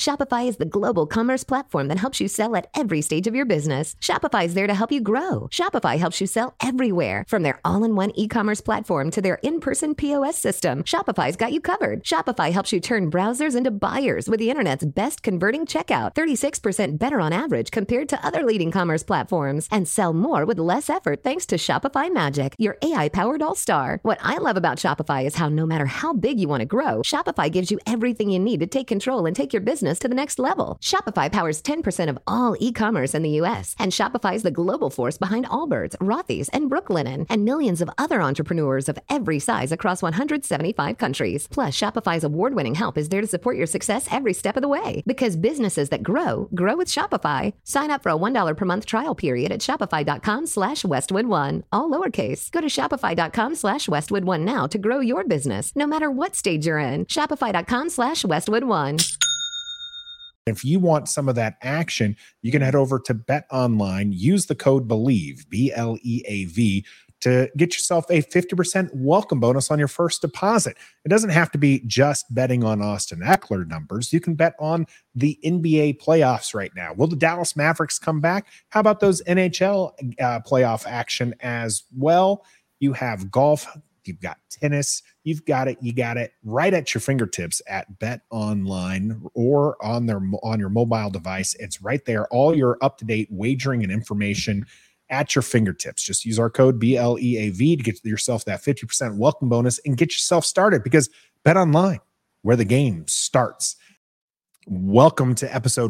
Shopify is the global commerce platform that helps you sell at every stage of your business. Shopify is there to help you grow. Shopify helps you sell everywhere, from their all-in-one e-commerce platform to their in-person POS system. Shopify's got you covered. Shopify helps you turn browsers into buyers with the internet's best converting checkout, 36% better on average compared to other leading commerce platforms, and sell more with less effort thanks to Shopify Magic, your AI-powered all-star. What I love about Shopify is how no matter how big you want to grow, Shopify gives you everything you need to take control and take your business to the next level. Shopify powers 10% of all e-commerce in the U.S., and Shopify is the global force behind Allbirds, Rothy's, and Brooklinen, and millions of other entrepreneurs of every size across 175 countries. Plus, Shopify's award-winning help is there to support your success every step of the way. Because businesses that grow with Shopify. Sign up for a $1 per month trial period at shopify.com/Westwood1, all lowercase. Go to shopify.com/Westwood1 now to grow your business, no matter what stage you're in. Shopify.com/Westwood1. If you want some of that action, you can head over to Bet Online, use the code BELIEVE, BLEAV, to get yourself a 50% welcome bonus on your first deposit. It doesn't have to be just betting on Austin Eckler numbers. You can bet on the NBA playoffs right now. Will the Dallas Mavericks come back? How about those NHL playoff action as well? You have golf, you've got tennis, you've got it. You got it right at your fingertips at Bet Online or on your mobile device. It's right there. All your up-to-date wagering and information at your fingertips. Just use our code BLEAV to get yourself that 50% welcome bonus and get yourself started, because Bet Online, where the game starts. Welcome to episode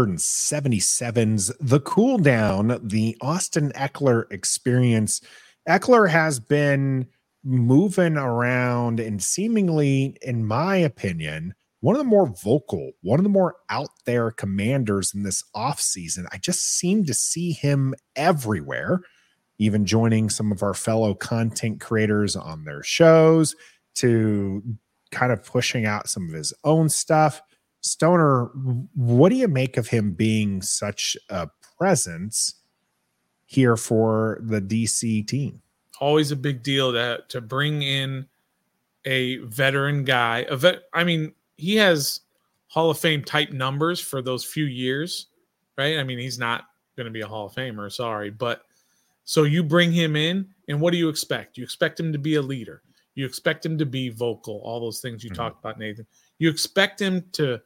177's The Cool Down, the Austin Eckler experience. Eckler has been moving around and seemingly, in my opinion, one of the more vocal, one of the more out there commanders in this offseason. I just seem to see him everywhere, even joining some of our fellow content creators on their shows, to kind of pushing out some of his own stuff. Stoner, what do you make of him being such a presence here for the DC team? Always a big deal to bring in a veteran guy. He has Hall of Fame type numbers for those few years, right? I mean, he's not going to be a Hall of Famer, sorry. But so you bring him in, and what do you expect? You expect him to be a leader. You expect him to be vocal, all those things you talked about, Nathan. You expect him to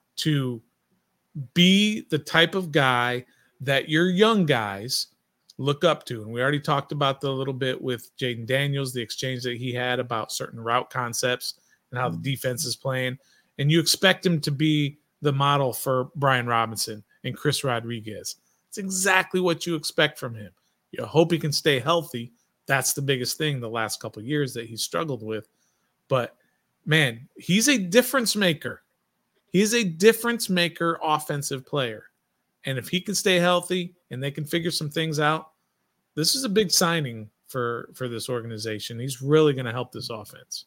be the type of guy that your young guys look up to. And we already talked about the little bit with Jaden Daniels, the exchange that he had about certain route concepts and how the defense is playing. And you expect him to be the model for Brian Robinson and Chris Rodriguez. It's exactly what you expect from him. You hope he can stay healthy. That's the biggest thing the last couple of years that he's struggled with. But, man, he's a difference maker. He's a difference maker offensive player. And if he can stay healthy and they can figure some things out, this is a big signing for this organization. He's really going to help this offense.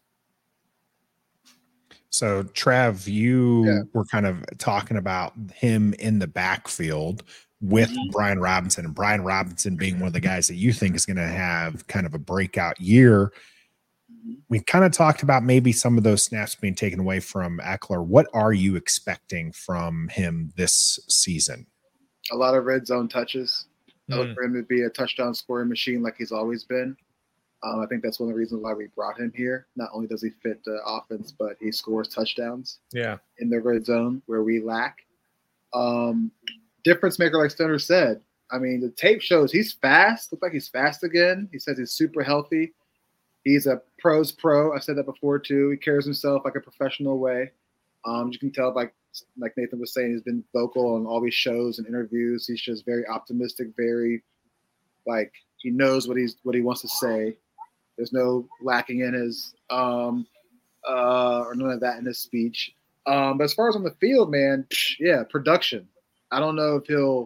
So, Trev, you were kind of talking about him in the backfield with Brian Robinson, and Brian Robinson being one of the guys that you think is going to have kind of a breakout year. We kind of talked about maybe some of those snaps being taken away from Eckler. What are you expecting from him this season? A lot of red zone touches. I look for him to be a touchdown scoring machine like he's always been. I think that's one of the reasons why we brought him here. Not only does he fit the offense, but he scores touchdowns in the red zone where we lack. Difference maker, like Stoner said. I mean, the tape shows he's fast. Looks like he's fast again. He says he's super healthy. He's a pro's pro. I said that before, too. He carries himself like a professional way. You can tell, like Nathan was saying, he's been vocal on all these shows and interviews. He's just very optimistic, very, he knows what he wants to say. There's no lacking in his or none of that in his speech. But as far as on the field, man, production. I don't know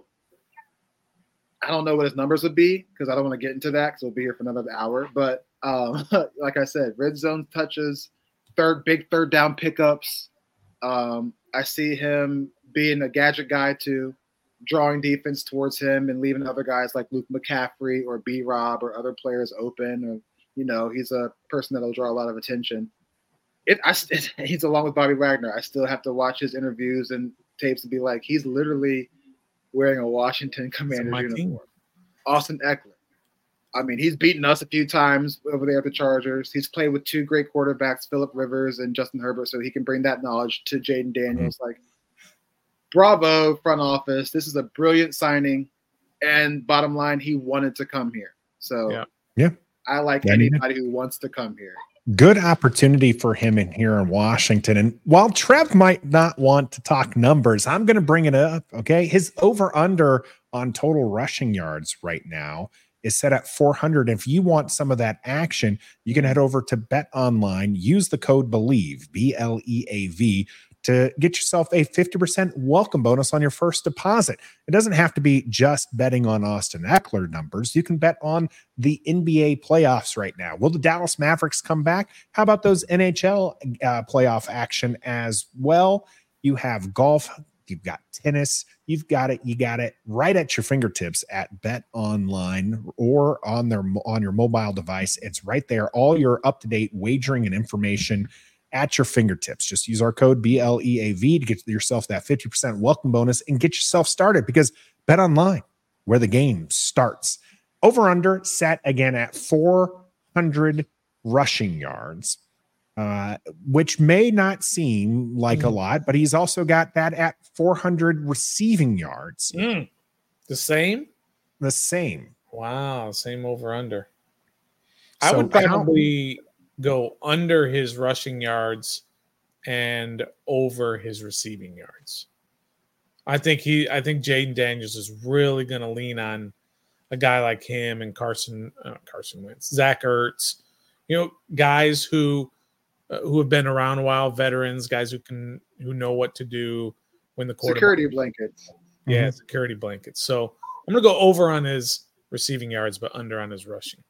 what his numbers would be, because I don't want to get into that because we'll be here for another hour. But like I said, red zone touches, big third down pickups. I see him being a gadget guy too, drawing defense towards him and leaving other guys like Luke McCaffrey or B-Rob or other players open. Or, he's a person that'll draw a lot of attention. He's along with Bobby Wagner. I still have to watch his interviews and tapes and be like, he's literally wearing a Washington Commanders uniform. Austin Eckler. I mean, he's beaten us a few times over there at the Chargers. He's played with two great quarterbacks, Phillip Rivers and Justin Herbert, so he can bring that knowledge to Jaden Daniels. Like, bravo, front office. This is a brilliant signing. And bottom line, he wanted to come here. So yeah. I like anybody who wants to come here. Good opportunity for him in here in Washington. And while Trev might not want to talk numbers, I'm going to bring it up. Okay. His over-under on total rushing yards right now is set at 400. If you want some of that action, you can head over to Bet Online, use the code BELIEVE, BLEAV, to get yourself a 50% welcome bonus on your first deposit. It doesn't have to be just betting on Austin Eckler numbers. You can bet on the NBA playoffs right now. Will the Dallas Mavericks come back? How about those NHL playoff action as well? You have golf. You've got tennis. You've got it. You got it right at your fingertips at Bet Online or on your mobile device. It's right there. All your up-to-date wagering and information at your fingertips. Just use our code BLEAV to get yourself that 50% welcome bonus and get yourself started, because Bet Online, where the game starts. Over under set again at 400 rushing yards. Which may not seem like a lot, but he's also got that at 400 receiving yards. The same? The same. Wow, same over under. So I would probably go under his rushing yards and over his receiving yards. I think Jaden Daniels is really going to lean on a guy like him and Carson Wentz, Zach Ertz, guys who have been around a while, veterans, guys who know what to do when the quarterback. Security blankets. Yeah, security blankets. So I'm going to go over on his receiving yards, but under on his rushing.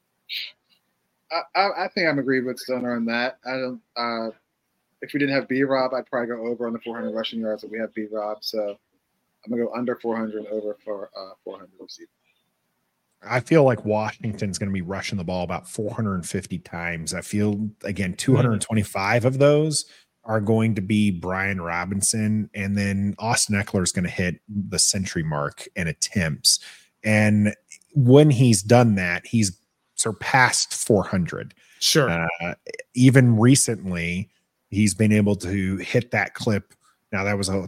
I think I'm agreed with Stoner on that. I don't. If we didn't have B-Rob, I'd probably go over on the 400 rushing yards, but we have B-Rob. So I'm going to go under 400 and over for 400 receiving. I feel like Washington's going to be rushing the ball about 450 times. I feel, again, 225 of those are going to be Brian Robinson, and then Austin Eckler is going to hit the century mark in attempts. And when he's done that, he's surpassed 400. Sure. Even recently, he's been able to hit that clip. Now, that was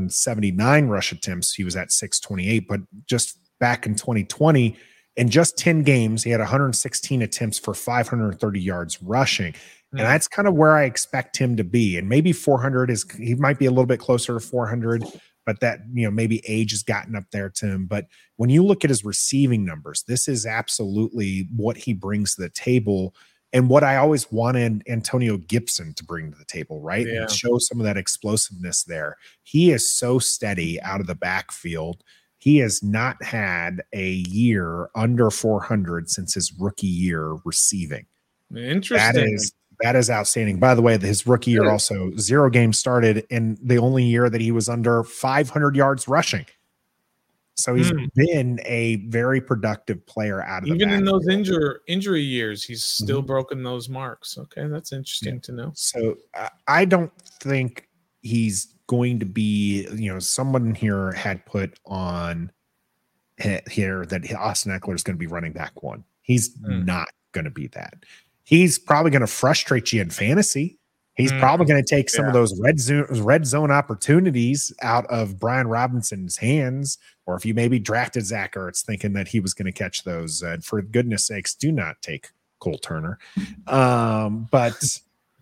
179 rush attempts. He was at 628, but just back in 2020, in just 10 games, he had 116 attempts for 530 yards rushing. And that's kind of where I expect him to be. And maybe 400 he might be a little bit closer to 400, but that, maybe age has gotten up there to him. But when you look at his receiving numbers, this is absolutely what he brings to the table. And what I always wanted Antonio Gibson to bring to the table, right? Yeah. And show some of that explosiveness there. He is so steady out of the backfield. He has not had a year under 400 since his rookie year receiving. Interesting. That is outstanding. By the way, his rookie year also 0 games started in the only year that he was under 500 yards rushing. So he's been a very productive player out of the even in those backfield. injury years, he's still broken those marks. Okay, that's interesting to know. So I don't think he's going to be, someone here had put on here that Austin Eckler is going to be running back one. He's not going to be that. He's probably going to frustrate you in fantasy. He's probably going to take some of those red zone opportunities out of Brian Robinson's hands. Or if you maybe drafted Zach Ertz thinking that he was going to catch those, for goodness sakes, do not take Cole Turner. But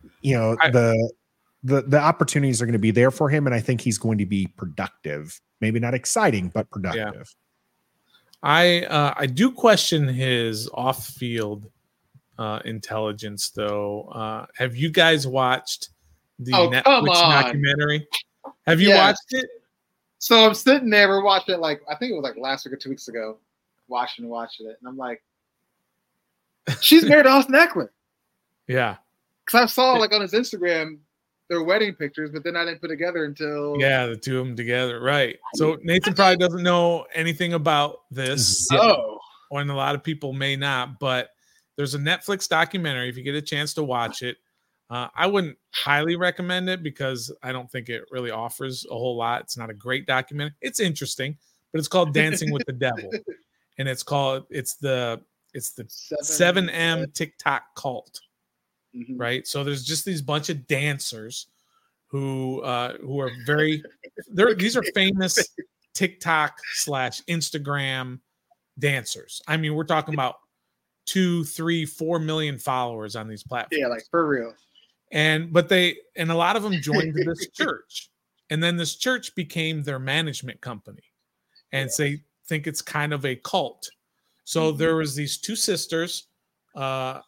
the opportunities are going to be there for him, and I think he's going to be productive. Maybe not exciting, but productive. Yeah. I do question his off-field intelligence, though. Have you guys watched the Netflix documentary? Have you watched it? So I'm sitting there, we're watching it I think it was last week or 2 weeks ago, watching it, and I'm like, she's married to Austin Eckler. Yeah. Because I saw on his Instagram their wedding pictures, but then I didn't put together until the two of them together, right? So Nathan probably doesn't know anything about this. And a lot of people may not, but there's a Netflix documentary. If you get a chance to watch it, I wouldn't highly recommend it because I don't think it really offers a whole lot. It's not a great documentary. It's interesting, but it's called Dancing with the Devil, and it's the 7M TikTok cult, right? So there's just these bunch of dancers who are these are famous TikTok / Instagram dancers. I mean, we're talking about 2, 3, 4 million followers on these platforms. Yeah, like for real. But a lot of them joined this church, and then this church became their management company, and they think it's kind of a cult. So there was these two sisters. I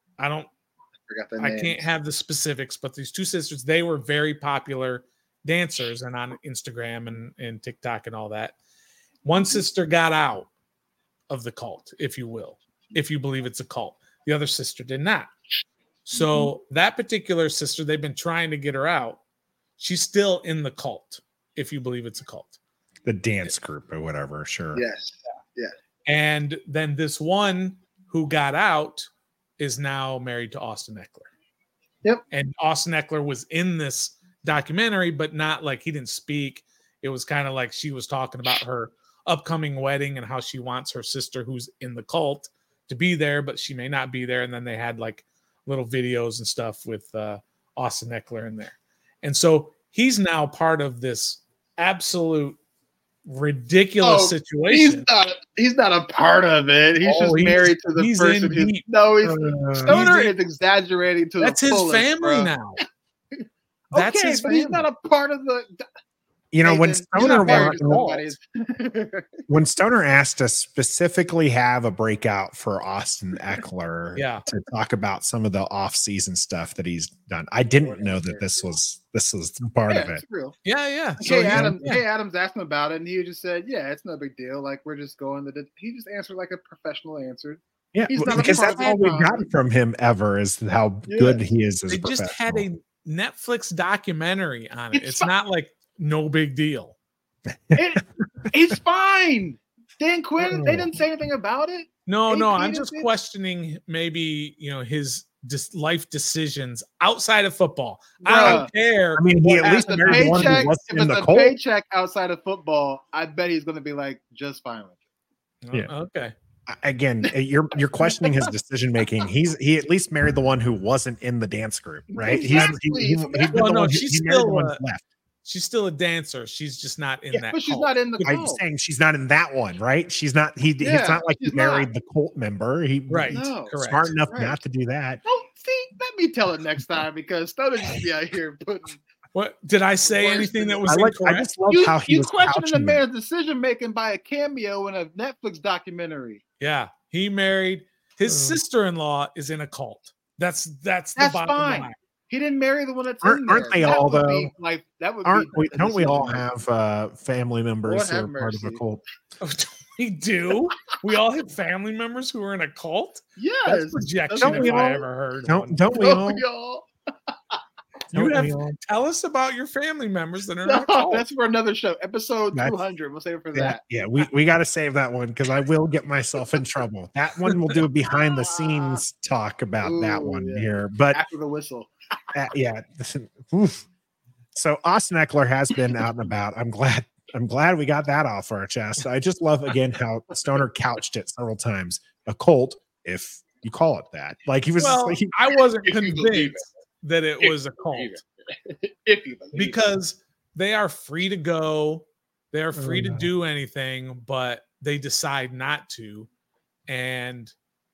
can't have the specifics, but these two sisters, they were very popular dancers and on Instagram and TikTok and all that. One sister got out of the cult, if you will, if you believe it's a cult. The other sister did not. So that particular sister, they've been trying to get her out. She's still in the cult, if you believe it's a cult. The dance group or whatever, sure. Yes. Yeah. And then this one who got out is now married to Austin Eckler. Yep. And Austin Eckler was in this documentary, but not like he didn't speak. It was kind of like she was talking about her upcoming wedding and how she wants her sister who's in the cult to be there, but she may not be there. And then they had like little videos and stuff with Austin Eckler in there. And so he's now part of this absolute ridiculous situation. He's not a part of it. He's just married to the person Stoner is exaggerating to that's the his fullest, family bro. now. That's his family. He's not a part of the when Stoner asked to specifically have a breakout for Austin Eckler to talk about some of the off-season stuff that he's done, I didn't know that this was part of it. Real. Yeah. So Adams asked him about it, and he just said, "Yeah, it's no big deal. Like we're just going to." He just answered like a professional answer. Yeah, because that's all we've gotten from him ever is how good he is as a professional. They just had a Netflix documentary on it. It's not like no big deal. It's fine. Dan Quinn, they didn't say anything about it. No, I'm just questioning maybe, his life decisions outside of football. I don't care. I mean, he at least married one who was in the cult. Paycheck outside of football, I bet he's going to be like just fine with it. Yeah. Okay. Again, you're questioning his decision making. He at least married the one who wasn't in the dance group, right? Exactly. She's still a dancer. She's just not in that. But she's not in the cult. I'm saying she's not in that one, right? She's not. It's not like he married the cult member. Correct. Smart enough not to do that. Oh, see, let me tell it next time because Stoner just be out here putting. What did I say? Anything that was incorrect? I just love how he was questioning the man's decision making by a cameo in a Netflix documentary. Yeah, he married his sister-in-law is in a cult. That's the bottom line. He didn't marry the one that's in there. Aren't they all though? Don't we all have family members who are part of a cult? Oh, we do. We all have family members who are in a cult. Yes, that's projection. If I ever heard. Don't we all? You have to tell us about your family members that are in a cult. That's for another show, episode 200. We'll save it for that. Yeah, we got to save that one because I will get myself in trouble. That one we'll do a behind the scenes talk about that one here. But after the whistle. So Austin Eckler has been out and about. I'm glad we got that off our chest. I just love again how Stoner couched it several times. A cult, if you call it that. Like he was. I wasn't convinced that it was a cult because they are free to go. They are free to do anything, but they decide not to. And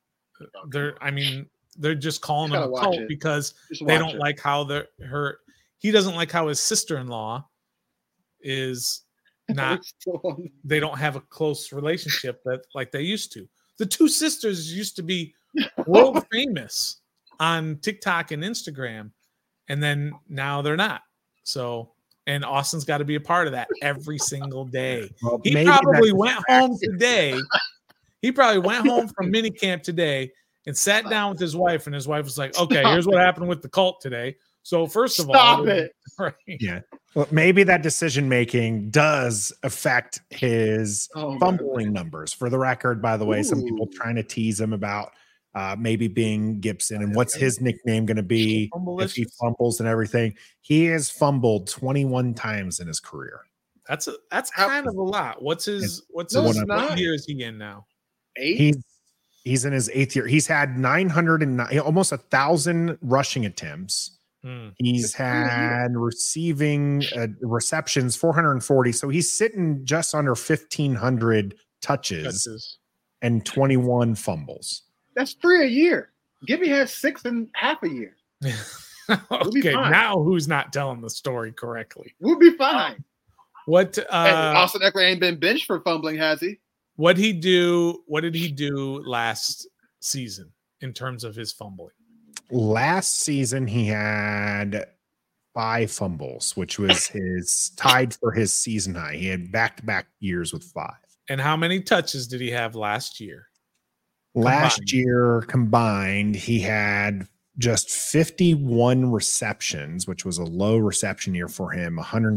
they're just calling him a cult because they don't like how he doesn't like how his sister-in-law is not, they don't have a close relationship that like they used to. The two sisters used to be world famous on TikTok and Instagram, and then now they're not. So, and Austin's got to be a part of that every single day. Well, he probably went home today. He probably went home from minicamp today and sat down with his wife, and his wife was like, "Okay, here's what happened with the cult today. So first of all, right. Yeah. Well, maybe that decision making does affect his fumbling numbers. For the record, by the way, some people trying to tease him about maybe being Gibson. And what's his nickname going to be if he fumbles and everything? He has fumbled 21 times in his career. That's kind of a lot. What year is he in now? 8? He's in his 8th year. He's had 909, almost 1,000 rushing attempts. He's had receiving receptions 440. So he's sitting just under 1,500 touches and 21 fumbles. That's 3 a year. Gibby has 6 in half a year. Okay, now who's not telling the story correctly? We'll be fine. What Austin Eckler ain't been benched for fumbling, has he? What did he do last season in terms of his fumbling? Last season he had 5 fumbles, which was tied for his season high. He had back-to-back years with 5. And how many touches did he have last year? Last year combined, he had just 51 receptions, which was a low reception year for him,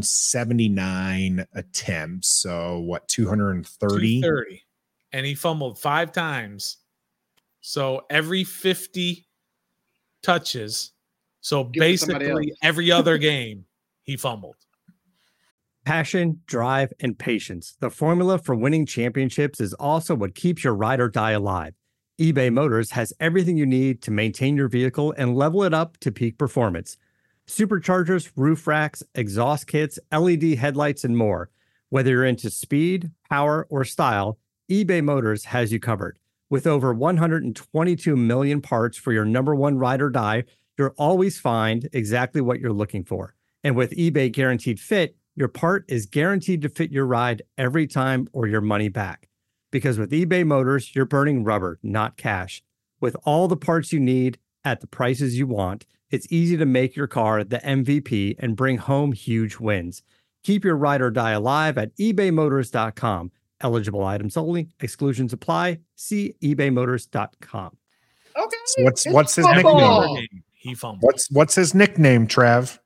179 attempts. So 230? 230. And he fumbled 5 times. So every 50 touches. So basically every other game he fumbled. Passion, drive, and patience. The formula for winning championships is also what keeps your ride or die alive. eBay Motors has everything you need to maintain your vehicle and level it up to peak performance. Superchargers, roof racks, exhaust kits, LED headlights, and more. Whether you're into speed, power, or style, eBay Motors has you covered. With over 122 million parts for your number one ride or die, you'll always find exactly what you're looking for. And with eBay Guaranteed Fit, your part is guaranteed to fit your ride every time or your money back. Because with eBay Motors, you're burning rubber, not cash. With all the parts you need at the prices you want, it's easy to make your car the MVP and bring home huge wins. Keep your ride or die alive at ebaymotors.com. Eligible items only. Exclusions apply. See ebaymotors.com. Okay. So what's his nickname? He fumbled. What's his nickname, Trev?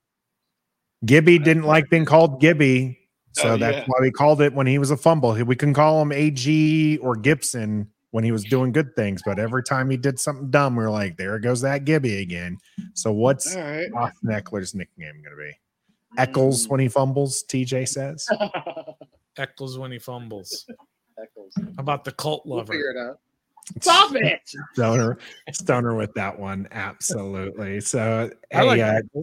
Gibby didn't like being called Gibby. So that's why we called it when he was a fumble. We can call him AG or Gibson when he was doing good things, but every time he did something dumb, we were like, there goes that Gibby again. So what's Austin Eckler's nickname going to be? Eccles when he fumbles, TJ says. Eccles when he fumbles. How about the cult lover? We'll figure it out. Stop it. Stoner with that one. Absolutely. So, I like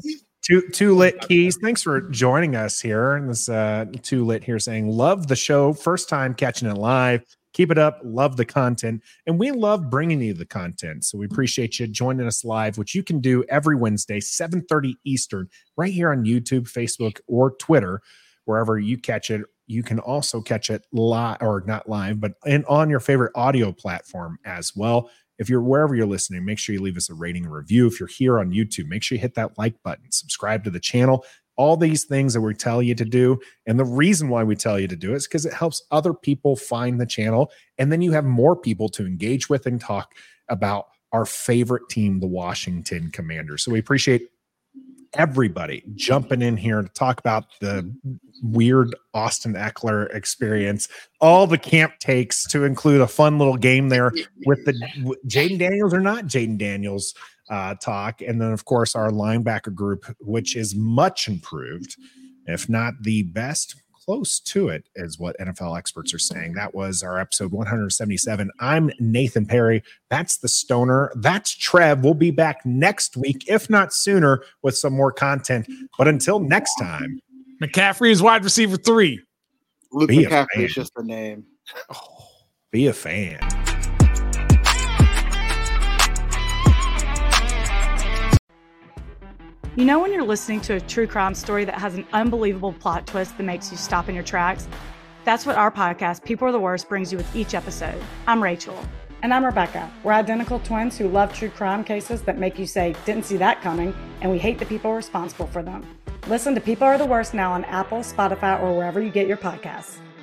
Two Lit Keys, thanks for joining us here. And this Two Lit here saying, love the show. First time catching it live. Keep it up. Love the content. And we love bringing you the content. So we appreciate you joining us live, which you can do every Wednesday, 7:30 Eastern, right here on YouTube, Facebook, or Twitter, wherever you catch it. You can also catch it live, or not live, but on your favorite audio platform as well. If you're wherever you're listening, make sure you leave us a rating and review. If you're here on YouTube, make sure you hit that like button, subscribe to the channel, all these things that we tell you to do. And the reason why we tell you to do it is because it helps other people find the channel. And then you have more people to engage with and talk about our favorite team, the Washington Commanders. So we appreciate everybody jumping in here to talk about the weird Austin Eckler experience, all the camp takes to include a fun little game there with the Jaden Daniels or not Jaden Daniels talk. And then, of course, our linebacker group, which is much improved, if not the best, close to it, is what NFL experts are saying. That was our episode 177. I'm Nathan Perry. That's the Stoner. That's Trev. We'll be back next week, if not sooner, with some more content. But until next time, McCaffrey is wide receiver 3. Luke McCaffrey is just a name. Be a fan. You know when you're listening to a true crime story that has an unbelievable plot twist that makes you stop in your tracks? That's what our podcast, People Are the Worst, brings you with each episode. I'm Rachel. And I'm Rebecca. We're identical twins who love true crime cases that make you say, didn't see that coming, and we hate the people responsible for them. Listen to People Are the Worst now on Apple, Spotify, or wherever you get your podcasts.